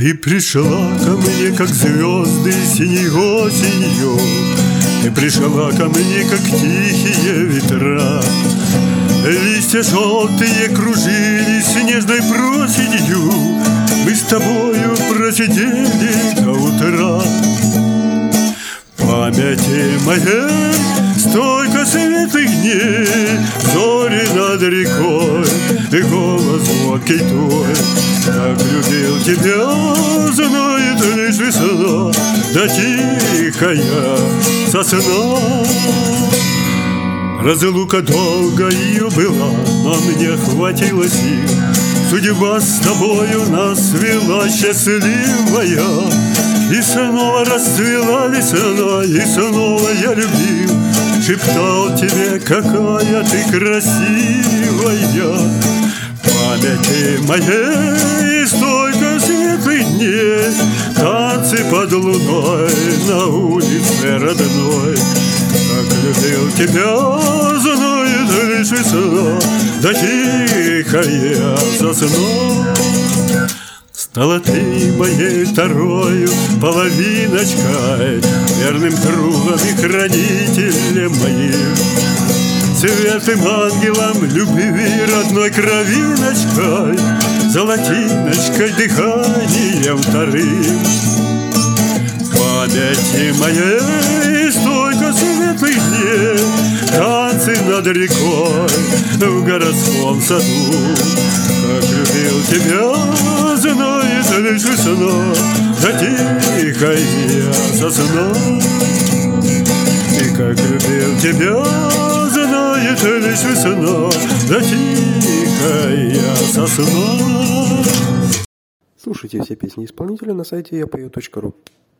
Ты пришла ко мне, как звезды синей осенью, ты пришла ко мне, как тихие ветра. Листья желтые кружились нежной проседью, мы с тобою просидели до утра. В памяти моей столько светлых дней, зори над рекой и голос звонкий твой. Как любил тебя, знает лишь весна, да тихая сосна. Разлука долгою была, но мне хватило сил. Судьба с тобою нас свела счастливая, и снова расцвела весна, и снова я любил. Шептал тебе, какая ты красивая. В памяти моей столько светлых дней, танцы под луной на улице родной. Как любил тебя, знает лишь весна, да тихая сосна. Стала ты моей второю половиночкой, верным другом и хранителем моим, светлым ангелом любви, родной кровиночкой, золотиночкой, дыханием вторым. В памяти моей столько светлых дней, танцы над рекой в городском саду. Как любил тебя, знает лишь весна, да тихая сосна. И как любил тебя, знает лишь весна, да тихая сосна. Слушайте все песни исполнителя на сайте yapою.ru.